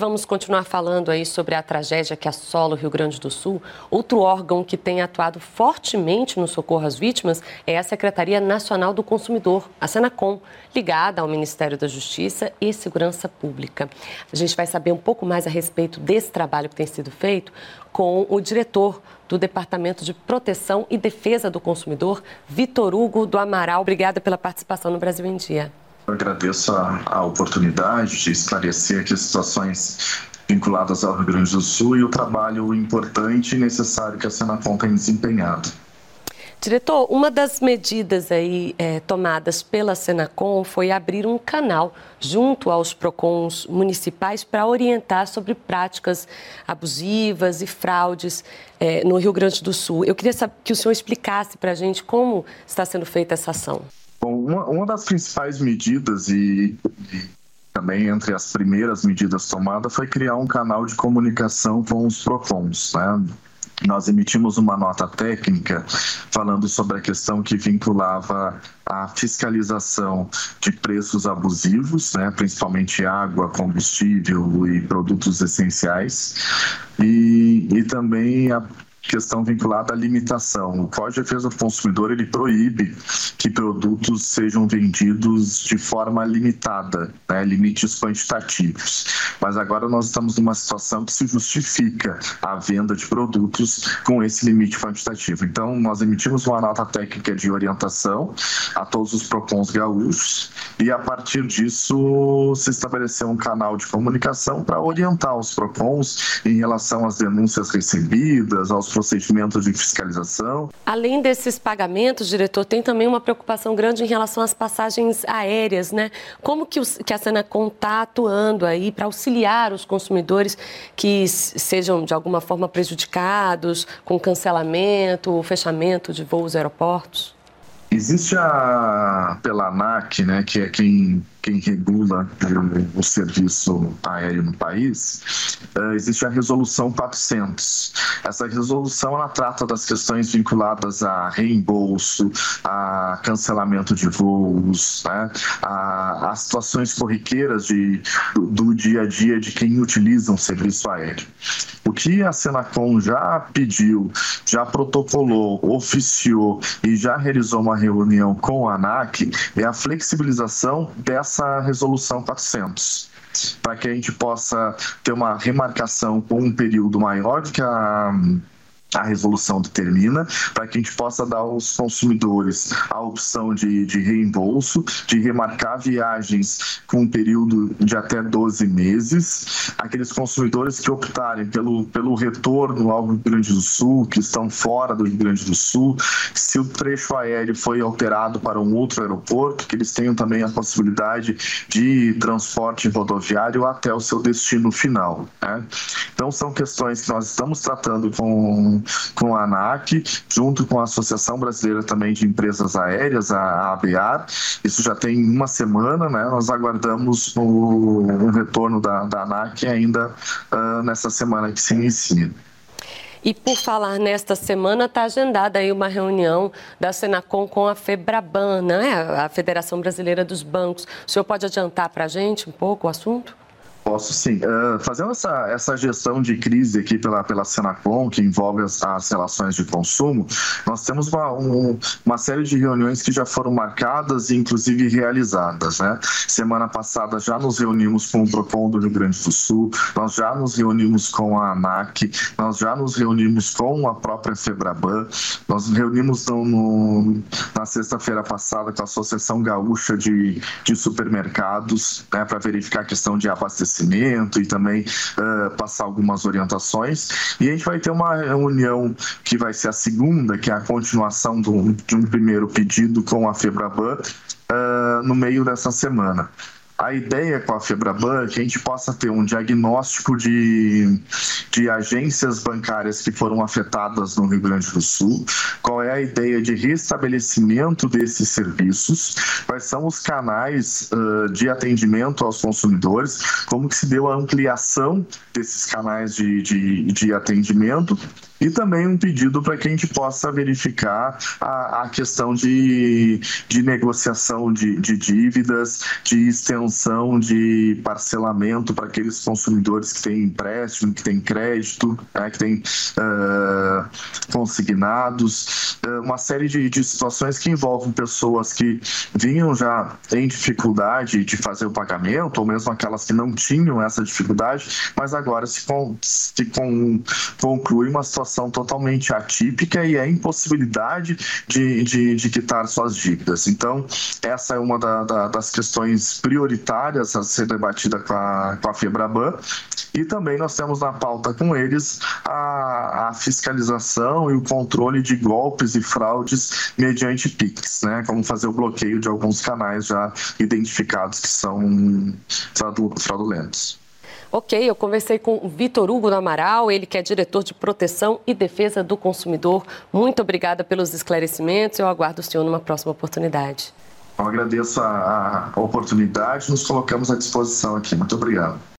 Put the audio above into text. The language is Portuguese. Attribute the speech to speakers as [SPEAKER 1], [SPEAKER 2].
[SPEAKER 1] vamos continuar falando aí sobre a tragédia que assola o Rio Grande do Sul. Outro órgão que tem atuado fortemente no socorro às vítimas é a Secretaria Nacional do Consumidor, a Senacom, ligada ao Ministério da Justiça e Segurança Pública. A gente vai saber um pouco mais a respeito desse trabalho que tem sido feito com o diretor do Departamento de Proteção e Defesa do Consumidor, Vitor Hugo do Amaral. Obrigada pela participação no Brasil em Dia.
[SPEAKER 2] Eu agradeço a oportunidade de esclarecer aqui situações vinculadas ao Rio Grande do Sul e o trabalho importante e necessário que a Senacom tem desempenhado.
[SPEAKER 1] Diretor, uma das medidas aí tomadas pela Senacom foi abrir um canal junto aos PROCONs municipais para orientar sobre práticas abusivas e fraudes no Rio Grande do Sul. Eu queria que o senhor explicasse para a gente como está sendo feita essa ação.
[SPEAKER 2] Bom, uma das principais medidas e também entre as primeiras medidas tomadas foi criar um canal de comunicação com os PROCONs, né? Nós emitimos uma nota técnica falando sobre a questão que vinculava a fiscalização de preços abusivos, né, principalmente água, combustível e produtos essenciais, e também a questão vinculada à limitação. O Código de Defesa do Consumidor ele proíbe que produtos sejam vendidos de forma limitada, né, limites quantitativos. Mas agora nós estamos numa situação que se justifica a venda de produtos com esse limite quantitativo. Então, nós emitimos uma nota técnica de orientação a todos os PROCONs gaúchos e, a partir disso, se estabeleceu um canal de comunicação para orientar os PROCONs em relação às denúncias recebidas, aos procedimentos de fiscalização.
[SPEAKER 1] Além desses pagamentos, diretor, tem também uma preocupação grande em relação às passagens aéreas, né? Como que a Senacom está atuando aí para auxiliar os consumidores que sejam de alguma forma prejudicados com cancelamento, fechamento de voos e aeroportos?
[SPEAKER 2] Existe pela ANAC, né, que é quem regula o serviço aéreo no país, existe a Resolução 400. Essa resolução ela trata das questões vinculadas a reembolso, a cancelamento de voos, né, a situações corriqueiras do dia a dia de quem utiliza um serviço aéreo. O que a Senacom já pediu, já protocolou, oficiou e já realizou uma reunião com a ANAC é a flexibilização dessa Resolução 400, para que a gente possa ter uma remarcação com um período maior do que a resolução determina, para que a gente possa dar aos consumidores a opção de reembolso, de remarcar viagens com um período de até 12 meses. Aqueles consumidores que optarem pelo retorno ao Rio Grande do Sul, que estão fora do Rio Grande do Sul, se o trecho aéreo foi alterado para um outro aeroporto, que eles tenham também a possibilidade de transporte rodoviário até o seu destino final, né? Então, são questões que nós estamos tratando com a ANAC, junto com a Associação Brasileira também de Empresas Aéreas, a ABAR. Isso já tem uma semana, né? Nós aguardamos o retorno da ANAC ainda nessa semana que se inicia.
[SPEAKER 1] E por falar nesta semana, está agendada aí uma reunião da Senacom com a FEBRABAN, né? A Federação Brasileira dos Bancos. O senhor pode adiantar para a gente um pouco o assunto?
[SPEAKER 2] Posso sim. Fazendo essa gestão de crise aqui pela Senacom, que envolve as relações de consumo, nós temos uma série de reuniões que já foram marcadas e inclusive realizadas, né? Semana passada já nos reunimos com o PROCON do Rio Grande do Sul, nós já nos reunimos com a ANAC, nós já nos reunimos com a própria FEBRABAN, nós nos reunimos na sexta-feira passada com a Associação Gaúcha de Supermercados, né, para verificar a questão de abastecimento e também passar algumas orientações. E a gente vai ter uma reunião que vai ser a segunda, que é a continuação de um primeiro pedido com a FEBRABAN no meio dessa semana. A ideia com a FEBRABAN é que a gente possa ter um diagnóstico de agências bancárias que foram afetadas no Rio Grande do Sul, qual é a ideia de restabelecimento desses serviços, quais são os canais de atendimento aos consumidores, como que se deu a ampliação desses canais de atendimento, e também um pedido para que a gente possa verificar a questão de negociação de dívidas, de extensão isenção de parcelamento para aqueles consumidores que têm empréstimo, que têm crédito, né, que têm consignados, uma série de situações que envolvem pessoas que vinham já em dificuldade de fazer o pagamento, ou mesmo aquelas que não tinham essa dificuldade, mas agora se conclui uma situação totalmente atípica e é impossibilidade de quitar suas dívidas. Então, essa é uma das questões prioritárias a ser debatida com a FEBRABAN, e também nós temos na pauta com eles a fiscalização e o controle de golpes e fraudes mediante PIX, né? Como fazer o bloqueio de alguns canais já identificados que são fraudulentos.
[SPEAKER 1] Ok, eu conversei com o Vitor Hugo do Amaral, ele que é diretor de Proteção e Defesa do Consumidor. Muito obrigada pelos esclarecimentos, eu aguardo o senhor numa próxima oportunidade.
[SPEAKER 2] Eu agradeço a oportunidade, nos colocamos à disposição aqui. Muito obrigado.